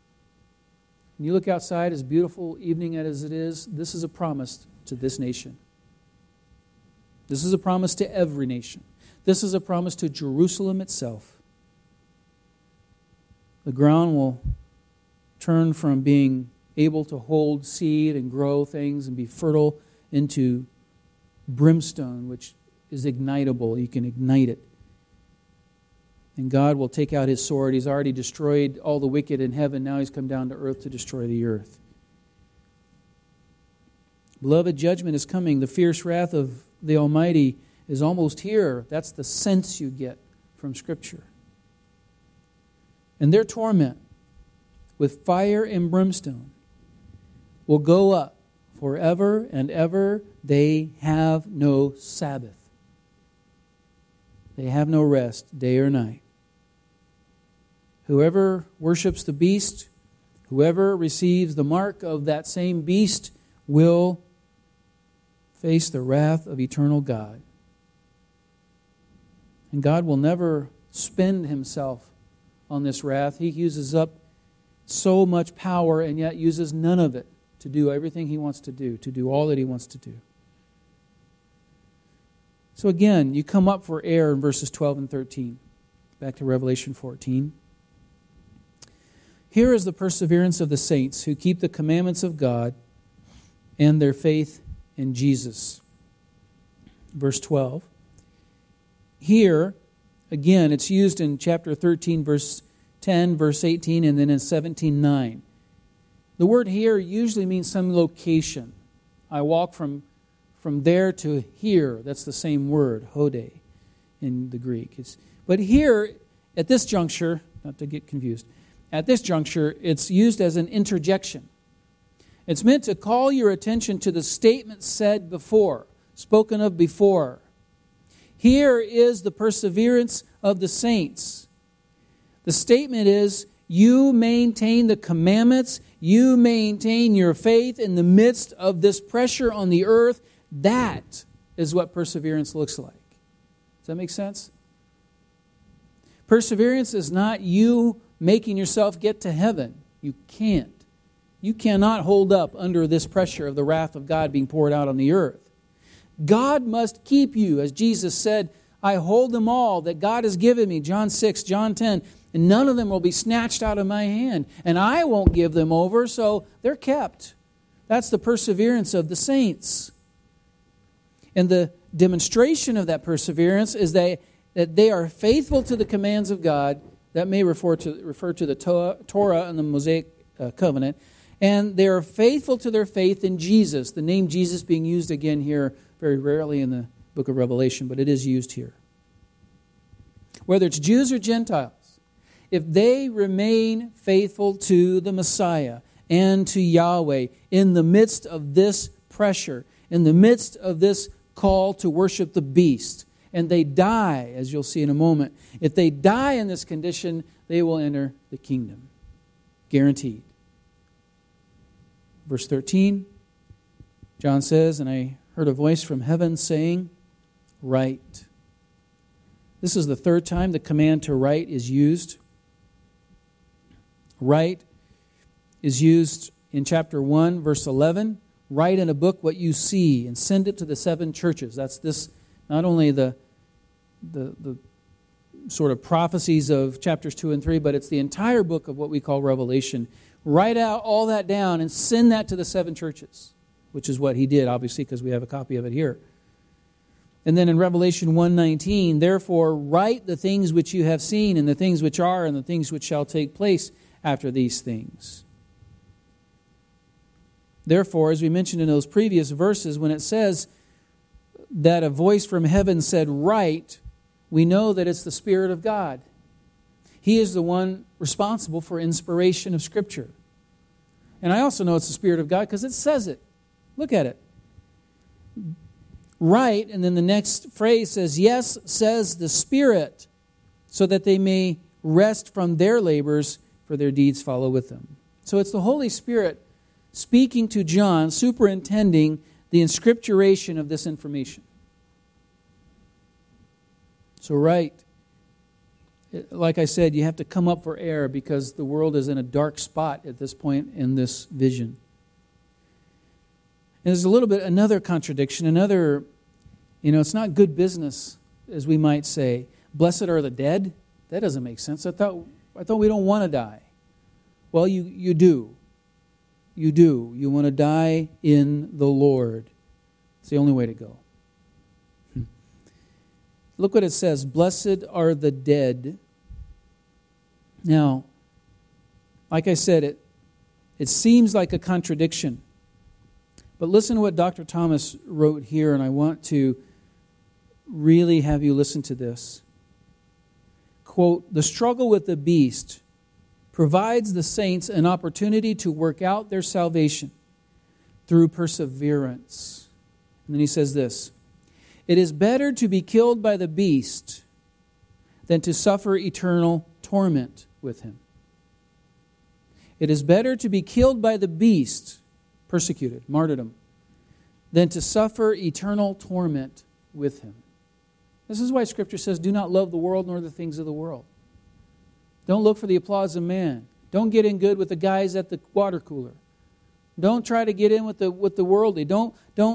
When you look outside, as beautiful evening as it is, this is a promise to this nation. This is a promise to every nation. This is a promise to Jerusalem itself. The ground will turn from being able to hold seed and grow things and be fertile into brimstone, which is ignitable. You can ignite it. And God will take out his sword. He's already destroyed all the wicked in heaven. Now he's come down to earth to destroy the earth. Beloved, judgment is coming. The fierce wrath of the Almighty is almost here. That's the sense you get from Scripture. And their torment with fire and brimstone will go up forever and ever. They have no Sabbath. They have no rest day or night. Whoever worships the beast, whoever receives the mark of that same beast, will face the wrath of eternal God. And God will never spend himself on this wrath. He uses up so much power and yet uses none of it to do everything he wants to do all that he wants to do. So again, you come up for air in verses 12 and 13. Back to Revelation 14. Here is the perseverance of the saints who keep the commandments of God and their faith in Jesus. Verse 12. Here, again, it's used in chapter 13, verse 10, verse 18, and then in 17:9. The word here usually means some location. I walk from there to here. That's the same word, hode, in the Greek. But here, at this juncture, not to get confused, at this juncture, it's used as an interjection. It's meant to call your attention to the statement said before, spoken of before. Here is the perseverance of the saints. The statement is, you maintain the commandments, you maintain your faith in the midst of this pressure on the earth. That is what perseverance looks like. Does that make sense? Perseverance is not you making yourself get to heaven. You can't. You cannot hold up under this pressure of the wrath of God being poured out on the earth. God must keep you, as Jesus said, I hold them all that God has given me, John 6, John 10, and none of them will be snatched out of my hand, and I won't give them over, so they're kept. That's the perseverance of the saints. And the demonstration of that perseverance is that they are faithful to the commands of God. That may refer to the Torah and the Mosaic covenant. And they are faithful to their faith in Jesus. The name Jesus being used again here very rarely in the book of Revelation, but it is used here. Whether it's Jews or Gentiles, if they remain faithful to the Messiah and to Yahweh in the midst of this pressure, in the midst of this call to worship the beast, and they die, as you'll see in a moment, if they die in this condition, they will enter the kingdom. Guaranteed. Verse 13, John says, and I heard a voice from heaven saying, write. This is the third time the command to write is used. Write is used in chapter 1, verse 11. Write in a book what you see and send it to the 7 churches. That's this, not only the sort of prophecies of chapters 2 and 3, but it's the entire book of what we call Revelation. Write out all that down and send that to the 7 churches, which is what he did, obviously, because we have a copy of it here. And then in Revelation 1:19, therefore write the things which you have seen, and the things which are, and the things which shall take place after these things. Therefore, as we mentioned in those previous verses, when it says that a voice from heaven said, write, we know that it's the Spirit of God. He is the one responsible for inspiration of Scripture. And I also know it's the Spirit of God because it says it. Look at it. Write, and then the next phrase says, yes, says the Spirit, so that they may rest from their labors, for their deeds follow with them. So it's the Holy Spirit speaking to John, superintending the inscripturation of this information. So write. Like I said, you have to come up for air because the world is in a dark spot at this point in this vision. And there's a little bit, another contradiction, it's not good business, as we might say. Blessed are the dead? That doesn't make sense. I thought we don't want to die. Well, you do. You do. You want to die in the Lord. It's the only way to go. Look what it says. Blessed are the dead. Now, like I said, it seems like a contradiction. But listen to what Dr. Thomas wrote here, and I want to really have you listen to this. Quote, the struggle with the beast provides the saints an opportunity to work out their salvation through perseverance. And then he says this, it is better to be killed by the beast than to suffer eternal torment with him. It is better to be killed by the beast, persecuted, martyrdom, than to suffer eternal torment with him. This is why Scripture says, do not love the world nor the things of the world. Don't look for the applause of man. Don't get in good with the guys at the water cooler. Don't try to get in with the worldly. Don't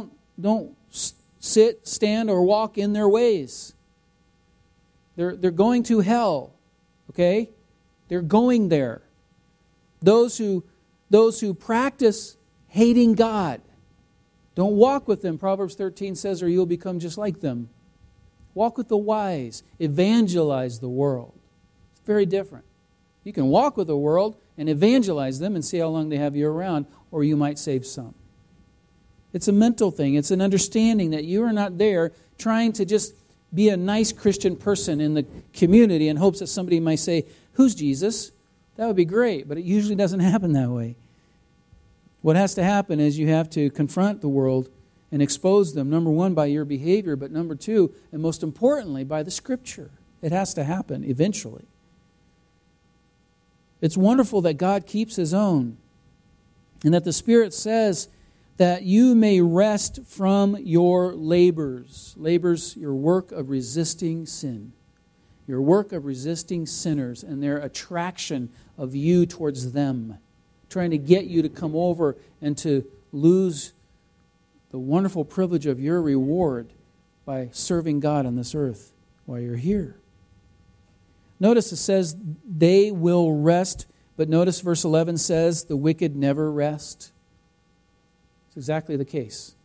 sit, stand, or walk in their ways. They're going to hell. Okay? They're going there. Those who practice hating God, don't walk with them. Proverbs 13 says, or you'll become just like them. Walk with the wise. Evangelize the world. It's very different. You can walk with the world and evangelize them and see how long they have you around, or you might save some. It's a mental thing. It's an understanding that you are not there trying to just be a nice Christian person in the community in hopes that somebody might say, who's Jesus? That would be great, but it usually doesn't happen that way. What has to happen is you have to confront the world and expose them, number one, by your behavior, but number two, and most importantly, by the Scripture. It has to happen eventually. It's wonderful that God keeps His own, and that the Spirit says that you may rest from your labors. Labors, your work of resisting sin. Your work of resisting sinners and their attraction of you towards them. Trying to get you to come over and to lose the wonderful privilege of your reward by serving God on this earth while you're here. Notice it says, they will rest. But notice verse 11 says, the wicked never rest. It's exactly the case.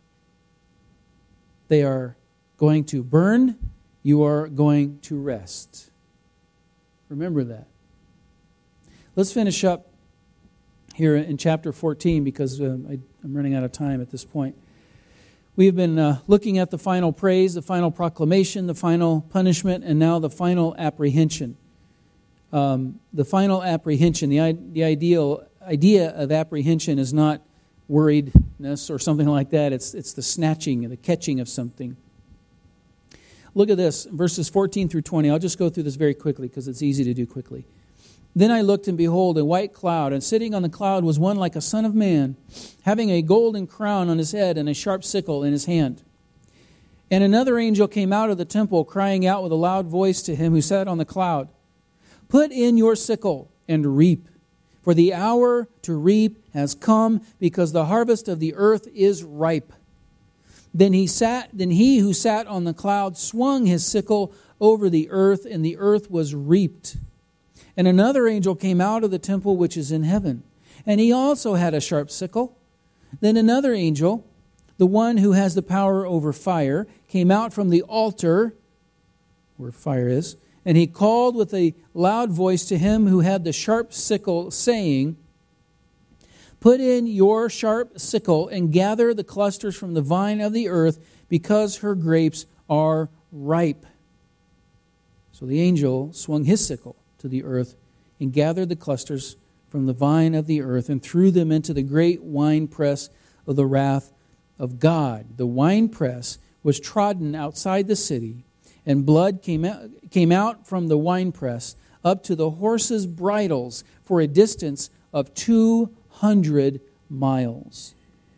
They are going to burn. You are going to rest. Remember that. Let's finish up here in chapter 14 because I'm running out of time at this point. We've been looking at the final praise, the final proclamation, the final punishment, and now the final apprehension. The final apprehension, the idea of apprehension is not worriedness or something like that. It's the snatching, the catching of something. Look at this, verses 14 through 20. I'll just go through this very quickly because it's easy to do quickly. Then I looked, and behold, a white cloud, and sitting on the cloud was one like a son of man, having a golden crown on his head and a sharp sickle in his hand. And another angel came out of the temple, crying out with a loud voice to him who sat on the cloud, "Put in your sickle and reap, for the hour to reap has come, because the harvest of the earth is ripe." Then he who sat on the cloud swung his sickle over the earth, and the earth was reaped. And another angel came out of the temple which is in heaven, and he also had a sharp sickle. Then another angel, the one who has the power over fire, came out from the altar, where fire is, and he called with a loud voice to him who had the sharp sickle, saying, "Put in your sharp sickle and gather the clusters from the vine of the earth, because her grapes are ripe." So the angel swung his sickle to the earth and gathered the clusters from the vine of the earth and threw them into the great winepress of the wrath of God. The winepress was trodden outside the city, and blood came out from the winepress up to the horses' bridles for a distance of 200 miles.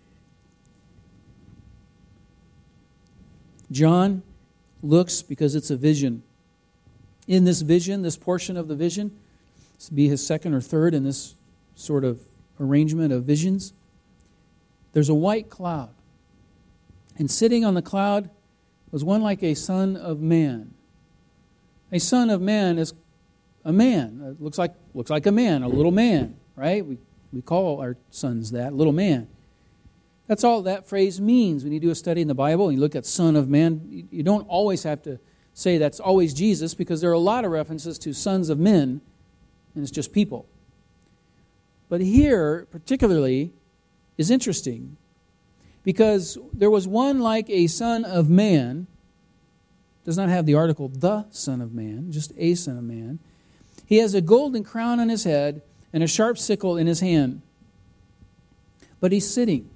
John looks, because it's a vision. In this vision, this portion of the vision, this will be his second or third in this sort of arrangement of visions. There's a white cloud. And sitting on the cloud was one like a son of man. A son of man is a man. It looks like a man, a little man, right? We call our sons that, little man. That's all that phrase means. When you do a study in the Bible and you look at son of man, you don't always have to say that's always Jesus, because there are a lot of references to sons of men, and it's just people. But here, particularly, is interesting, because there was one like a son of man, does not have the article the son of man, just a son of man. He has a golden crown on his head and a sharp sickle in his hand. But he's sitting.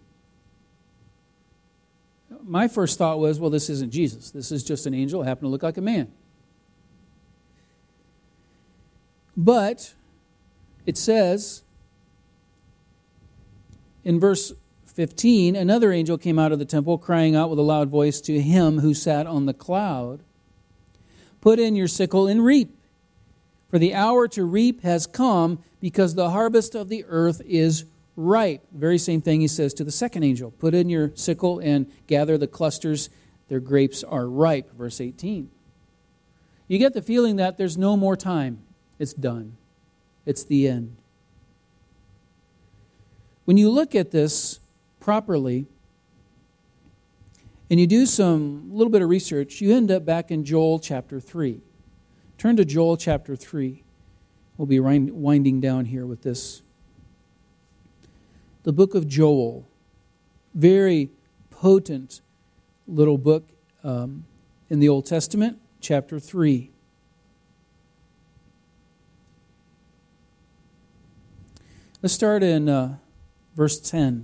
My first thought was, well, this isn't Jesus. This is just an angel who happened to look like a man. But it says in verse 15, another angel came out of the temple, crying out with a loud voice to him who sat on the cloud, "Put in your sickle and reap, for the hour to reap has come, because the harvest of the earth is ripe." The very same thing he says to the second angel. "Put in your sickle and gather the clusters. Their grapes are ripe." Verse 18. You get the feeling that there's no more time. It's done. It's the end. When you look at this properly, and you do some little bit of research, you end up back in Joel chapter 3. Turn to Joel chapter 3. We'll be winding down here with this. The book of Joel, very potent little book in the Old Testament, chapter 3. Let's start in verse 10.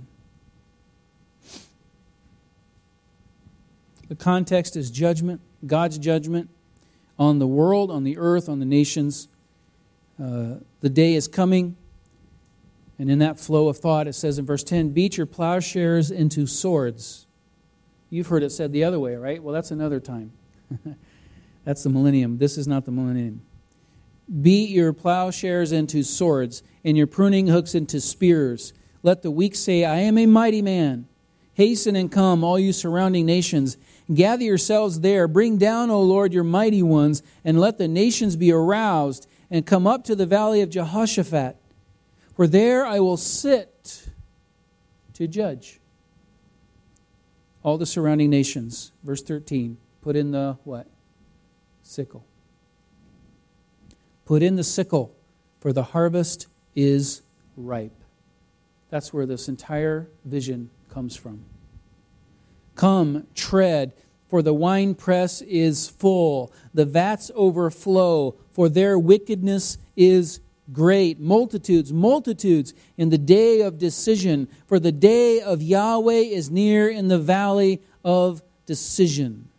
The context is judgment, God's judgment on the world, on the earth, on the nations. The day is coming. And in that flow of thought, it says in verse 10, beat your plowshares into swords. You've heard it said the other way, right? Well, that's another time. That's the millennium. This is not the millennium. Beat your plowshares into swords, and your pruning hooks into spears. Let the weak say, I am a mighty man. Hasten and come, all you surrounding nations. Gather yourselves there. Bring down, O Lord, your mighty ones, and let the nations be aroused, and come up to the valley of Jehoshaphat. For there I will sit to judge all the surrounding nations. Verse 13, put in the what? Sickle. Put in the sickle, for the harvest is ripe. That's where this entire vision comes from. Come, tread, for the winepress is full. The vats overflow, for their wickedness is great. Multitudes, multitudes in the day of decision. For the day of Yahweh is near in the valley of decision.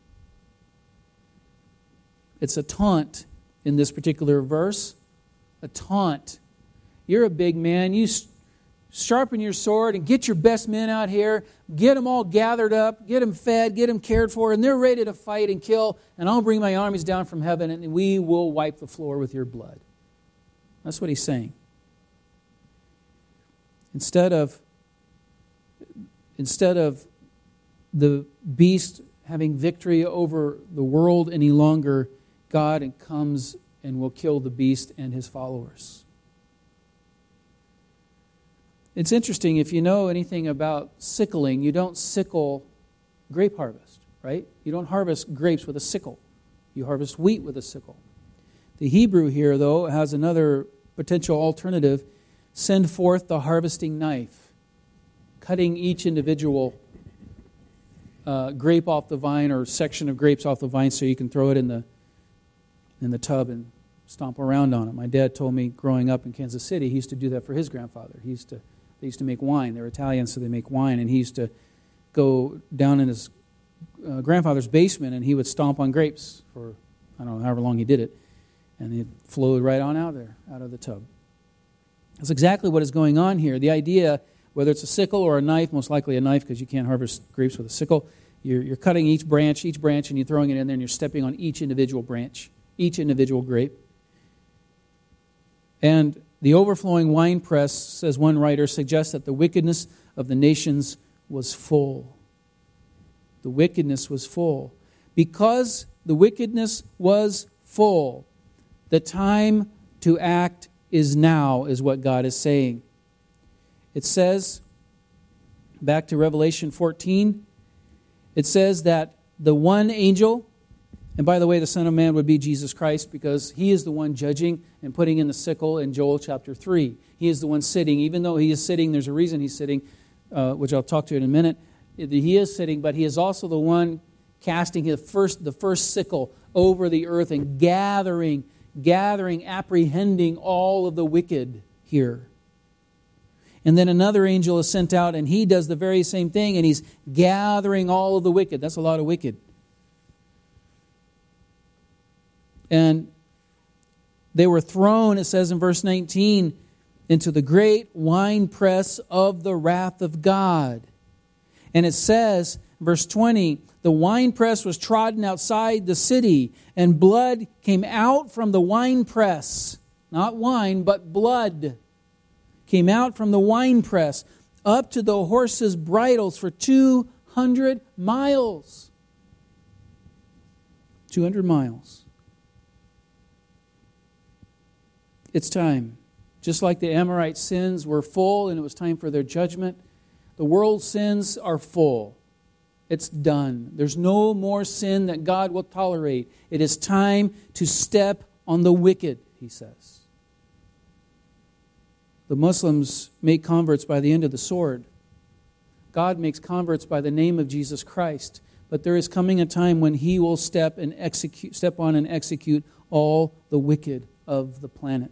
It's a taunt in this particular verse. A taunt. You're a big man. You sharpen your sword and get your best men out here. Get them all gathered up. Get them fed. Get them cared for. And they're ready to fight and kill. And I'll bring my armies down from heaven and we will wipe the floor with your blood. That's what he's saying. Instead of the beast having victory over the world any longer, God comes and will kill the beast and his followers. It's interesting, if you know anything about sickling, you don't sickle grape harvest, right? You don't harvest grapes with a sickle. You harvest wheat with a sickle. The Hebrew here, though, has another potential alternative. Send forth the harvesting knife, cutting each individual grape off the vine or section of grapes off the vine so you can throw it in the tub and stomp around on it. My dad told me growing up in Kansas City, he used to do that for his grandfather. They used to make wine. They were Italian, so they make wine. And he used to go down in his grandfather's basement, and he would stomp on grapes for, I don't know, however long he did it. And it flowed right on out there, out of the tub. That's exactly what is going on here. The idea, whether it's a sickle or a knife, most likely a knife because you can't harvest grapes with a sickle, you're cutting each branch, and you're throwing it in there, and you're stepping on each individual branch, each individual grape. And the overflowing winepress, says one writer, suggests that the wickedness of the nations was full. The wickedness was full. Because the wickedness was full, the time to act is now, is what God is saying. It says, back to Revelation 14, it says that the one angel, and by the way, the Son of Man would be Jesus Christ because he is the one judging and putting in the sickle in Joel chapter 3. He is the one sitting. Even though he is sitting, there's a reason he's sitting, which I'll talk to in a minute. He is sitting, but he is also the one casting the first sickle over the earth and gathering, apprehending all of the wicked here. And then another angel is sent out, and he does the very same thing, and he's gathering all of the wicked. That's a lot of wicked. And they were thrown, it says in verse 19, into the great winepress of the wrath of God. And it says, verse 20, the winepress was trodden outside the city, and blood came out from the winepress. Not wine, but blood came out from the winepress up to the horses' bridles for 200 miles. 200 miles. It's time. Just like the Amorite sins were full and it was time for their judgment, the world's sins are full. It's done. There's no more sin that God will tolerate. It is time to step on the wicked, he says. The Muslims make converts by the end of the sword. God makes converts by the name of Jesus Christ. But there is coming a time when he will step on and execute all the wicked of the planet.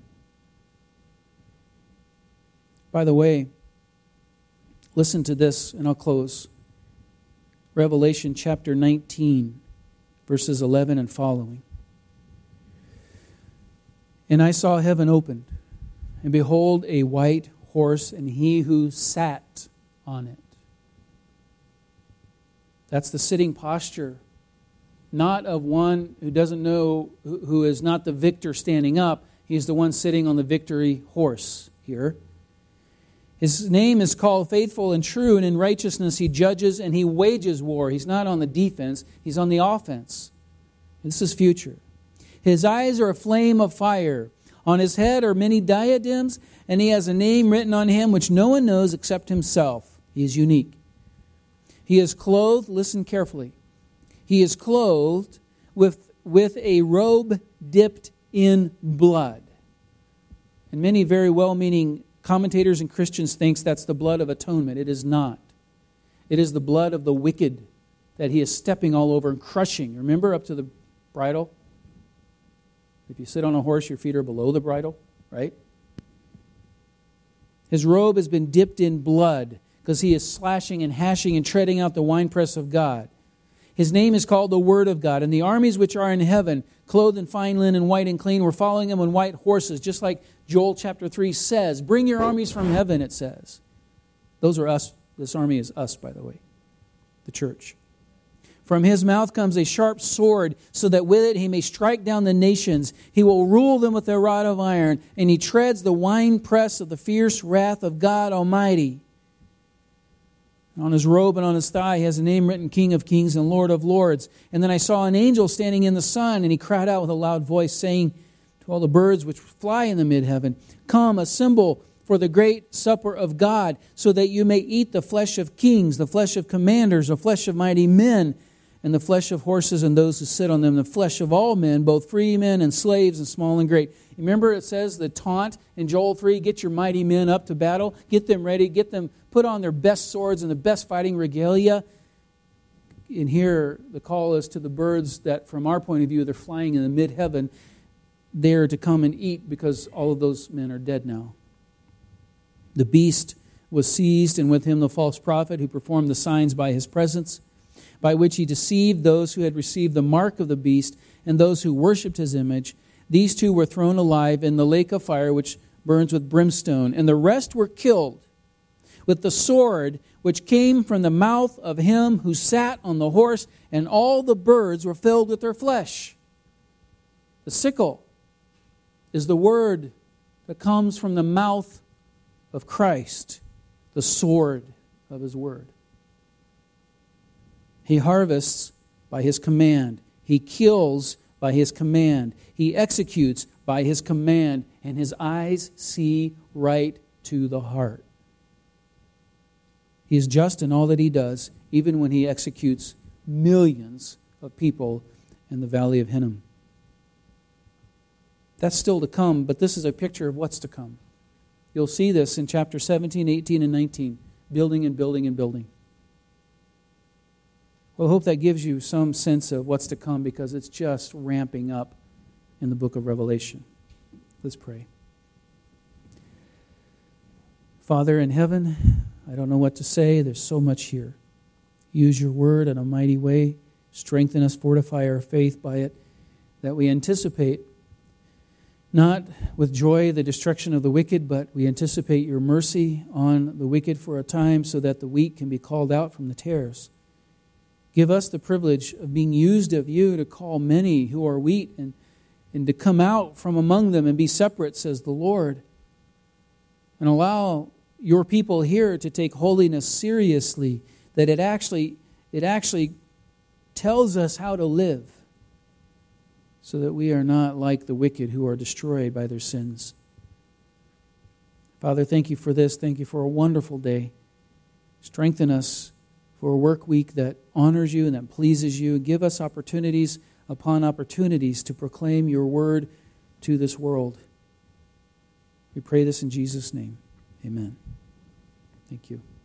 By the way, listen to this and I'll close. Revelation chapter 19, verses 11 and following. And I saw heaven opened, And behold, a white horse, and he who sat on it. That's the sitting posture, not of one who doesn't know, who is not the victor standing up. He's the one sitting on the victory horse here. His name is called Faithful and True, and in righteousness he judges and he wages war. He's not on the defense, he's on the offense. This is future. His eyes are a flame of fire. On his head are many diadems, and he has a name written on him which no one knows except himself. He is unique. He is clothed, listen carefully, he is clothed with a robe dipped in blood. And many very well-meaning commentators and Christians think that's the blood of atonement. It is not. It is the blood of the wicked that he is stepping all over and crushing. Remember, up to the bridle? If you sit on a horse, your feet are below the bridle, right? His robe has been dipped in blood because he is slashing and hashing and treading out the winepress of God. His name is called the Word of God. And the armies which are in heaven, clothed in fine linen, white and clean, were following him on white horses, just like Joel chapter 3 says. Bring your armies from heaven, it says. Those are us. This army is us, by the way, the church. From his mouth comes a sharp sword, so that with it he may strike down the nations. He will rule them with a rod of iron, and he treads the winepress of the fierce wrath of God Almighty. On his robe and on his thigh he has a name written, King of Kings and Lord of Lords. And then I saw an angel standing in the sun, and he cried out with a loud voice, saying to all the birds which fly in the mid-heaven, Come, assemble for the great supper of God, so that you may eat the flesh of kings, the flesh of commanders, the flesh of mighty men, and the flesh of horses and those who sit on them, the flesh of all men, both free men and slaves and small and great. Remember it says the taunt in Joel 3, get your mighty men up to battle, get them ready, get them put on their best swords and the best fighting regalia. And here the call is to the birds that from our point of view they're flying in the mid-heaven. They're to come and eat because all of those men are dead now. The beast was seized, and with him the false prophet who performed the signs by his presence, by which he deceived those who had received the mark of the beast and those who worshipped his image. These two were thrown alive in the lake of fire which burns with brimstone, and the rest were killed with the sword which came from the mouth of him who sat on the horse, and all the birds were filled with their flesh. The sickle is the word that comes from the mouth of Christ, the sword of his word. He harvests by his command. He kills by his command. He executes by his command. And his eyes see right to the heart. He is just in all that he does, even when he executes millions of people in the valley of Hinnom. That's still to come, but this is a picture of what's to come. You'll see this in chapter 17, 18, and 19. Building and building and building. Well, I hope that gives you some sense of what's to come, because it's just ramping up in the book of Revelation. Let's pray. Father in heaven, I don't know what to say. There's so much here. Use your word in a mighty way. Strengthen us, fortify our faith by it, that we anticipate not with joy the destruction of the wicked, but we anticipate your mercy on the wicked for a time, so that the weak can be called out from the tares. Give us the privilege of being used of you to call many who are weak and to come out from among them and be separate, says the Lord. And allow your people here to take holiness seriously, that it actually tells us how to live, so that we are not like the wicked who are destroyed by their sins. Father, thank you for this. Thank you for a wonderful day. Strengthen us for a work week that honors you and that pleases you. Give us opportunities upon opportunities to proclaim your word to this world. We pray this in Jesus' name. Amen. Thank you.